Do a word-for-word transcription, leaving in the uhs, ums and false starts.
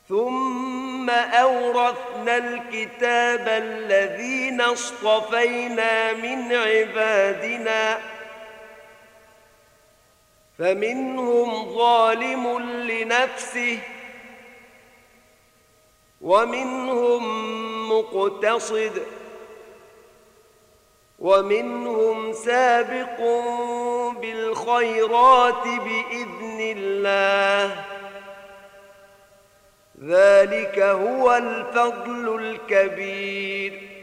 ثم أورثنا الكتاب الذين اصطفينا من عبادنا فمنهم ظالم لنفسه ومنهم مقتصد ومنهم سابق بالخيرات بإذن الله ذلك هو الفضل الكبير